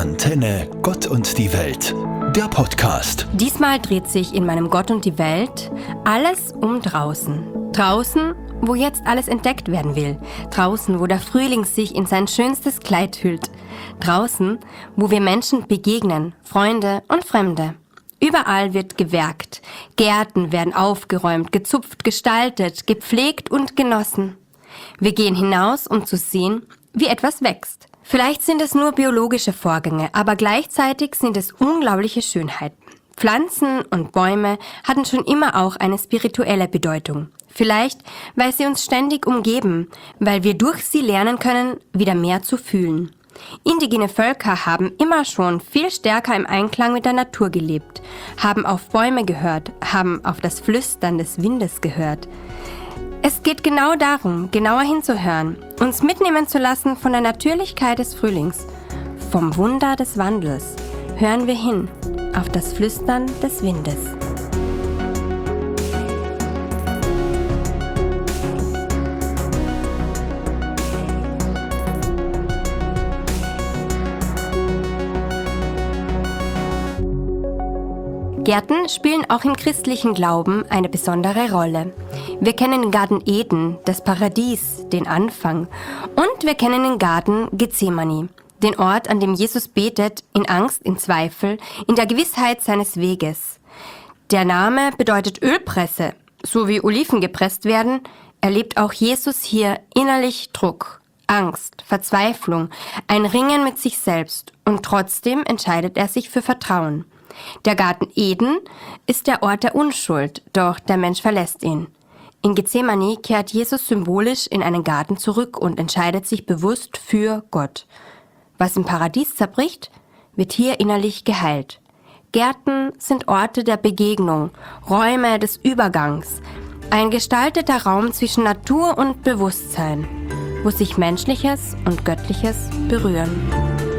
Antenne Gott und die Welt, der Podcast. Diesmal dreht sich in meinem Gott und die Welt alles um draußen. Draußen, wo jetzt alles entdeckt werden will. Draußen, wo der Frühling sich in sein schönstes Kleid hüllt. Draußen, wo wir Menschen begegnen, Freunde und Fremde. Überall wird gewerkt. Gärten werden aufgeräumt, gezupft, gestaltet, gepflegt und genossen. Wir gehen hinaus, um zu sehen, wie etwas wächst. Vielleicht sind es nur biologische Vorgänge, aber gleichzeitig sind es unglaubliche Schönheiten. Pflanzen und Bäume hatten schon immer auch eine spirituelle Bedeutung. Vielleicht, weil sie uns ständig umgeben, weil wir durch sie lernen können, wieder mehr zu fühlen. Indigene Völker haben immer schon viel stärker im Einklang mit der Natur gelebt, haben auf Bäume gehört, haben auf das Flüstern des Windes gehört. Es geht genau darum, genauer hinzuhören, uns mitnehmen zu lassen von der Natürlichkeit des Frühlings, vom Wunder des Wandels. Hören wir hin auf das Flüstern des Windes. Gärten spielen auch im christlichen Glauben eine besondere Rolle. Wir kennen den Garten Eden, das Paradies, den Anfang. Und wir kennen den Garten Gethsemane, den Ort, an dem Jesus betet, in Angst, in Zweifel, in der Gewissheit seines Weges. Der Name bedeutet Ölpresse. So wie Oliven gepresst werden, erlebt auch Jesus hier innerlich Druck, Angst, Verzweiflung, ein Ringen mit sich selbst. Und trotzdem entscheidet er sich für Vertrauen. Der Garten Eden ist der Ort der Unschuld, doch der Mensch verlässt ihn. In Gethsemane kehrt Jesus symbolisch in einen Garten zurück und entscheidet sich bewusst für Gott. Was im Paradies zerbricht, wird hier innerlich geheilt. Gärten sind Orte der Begegnung, Räume des Übergangs, ein gestalteter Raum zwischen Natur und Bewusstsein, wo sich Menschliches und Göttliches berühren.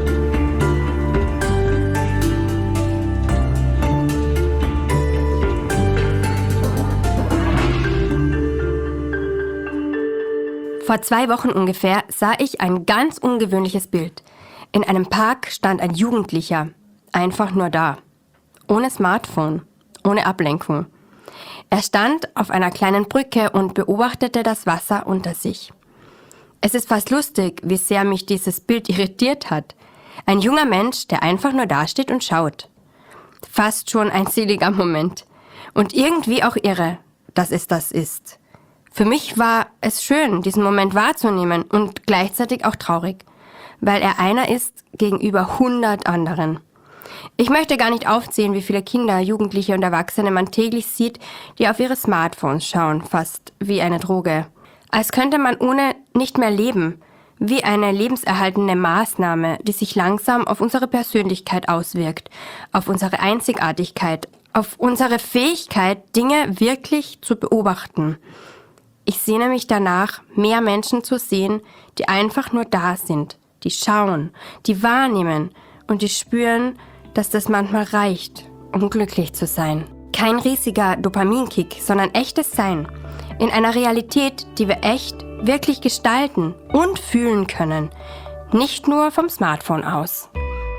Vor 2 Wochen ungefähr sah ich ein ganz ungewöhnliches Bild. In einem Park stand ein Jugendlicher, einfach nur da, ohne Smartphone, ohne Ablenkung. Er stand auf einer kleinen Brücke und beobachtete das Wasser unter sich. Es ist fast lustig, wie sehr mich dieses Bild irritiert hat. Ein junger Mensch, der einfach nur dasteht und schaut. Fast schon ein seliger Moment. Und irgendwie auch irre, dass es das ist. Für mich war es schön, diesen Moment wahrzunehmen und gleichzeitig auch traurig, weil er einer ist gegenüber 100 anderen. Ich möchte gar nicht aufzählen, wie viele Kinder, Jugendliche und Erwachsene man täglich sieht, die auf ihre Smartphones schauen, fast wie eine Droge. Als könnte man ohne nicht mehr leben, wie eine lebenserhaltende Maßnahme, die sich langsam auf unsere Persönlichkeit auswirkt, auf unsere Einzigartigkeit, auf unsere Fähigkeit, Dinge wirklich zu beobachten. Ich sehne mich danach, mehr Menschen zu sehen, die einfach nur da sind, die schauen, die wahrnehmen und die spüren, dass das manchmal reicht, um glücklich zu sein. Kein riesiger Dopaminkick, sondern echtes Sein. In einer Realität, die wir echt, wirklich gestalten und fühlen können. Nicht nur vom Smartphone aus.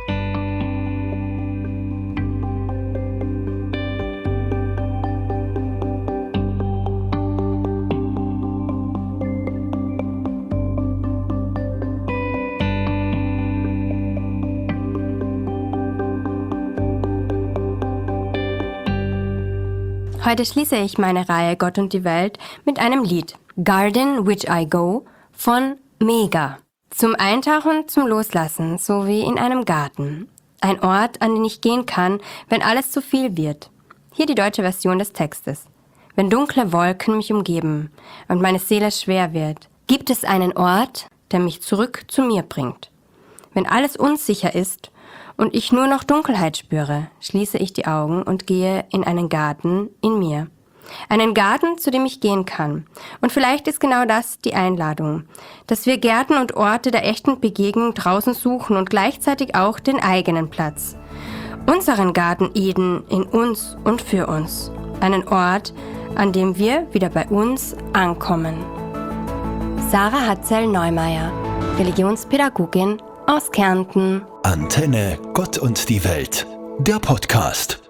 Heute schließe ich meine Reihe Gott und die Welt mit einem Lied, Garden Which I Go von Mega. Zum Eintauchen, zum Loslassen, so wie in einem Garten. Ein Ort, an den ich gehen kann, wenn alles zu viel wird. Hier die deutsche Version des Textes. Wenn dunkle Wolken mich umgeben und meine Seele schwer wird, gibt es einen Ort, der mich zurück zu mir bringt. Wenn alles unsicher ist und ich nur noch Dunkelheit spüre, schließe ich die Augen und gehe in einen Garten in mir. Einen Garten, zu dem ich gehen kann. Und vielleicht ist genau das die Einladung, dass wir Gärten und Orte der echten Begegnung draußen suchen und gleichzeitig auch den eigenen Platz. Unseren Garten Eden in uns und für uns. Einen Ort, an dem wir wieder bei uns ankommen. Sarah Hatzel-Neumeier, Religionspädagogin aus Kärnten. Antenne Gott und die Welt, der Podcast.